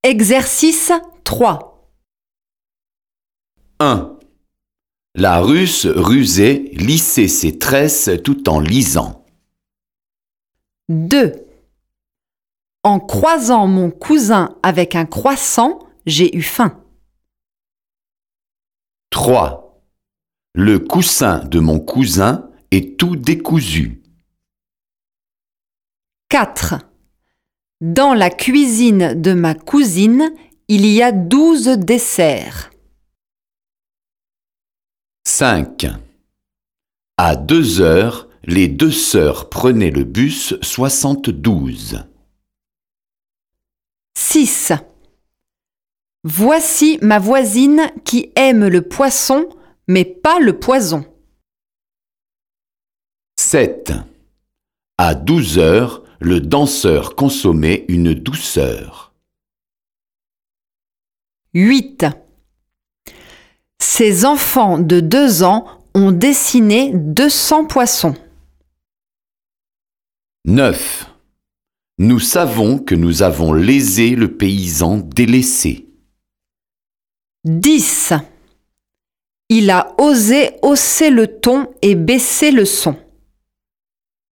Exercice 3. 1. La Russe rusait lissait ses tresses tout en lisant. 2. En croisant mon cousin avec un croissant, j'ai eu faim. 3. Le coussin de mon cousin est tout décousu. 4. Dans la cuisine de ma cousine, il y a 12 desserts. 5. À 2 heures, les deux sœurs prenaient le bus 72. 6. Voici ma voisine qui aime le poisson, mais pas le poison. 7. À 12 heures, le danseur consommait une douceur. 8. Ces enfants de 2 ans ont dessiné 200 poissons. 9. Nous savons que nous avons lésé le paysan délaissé. 10. Il a osé hausser le ton et baisser le son.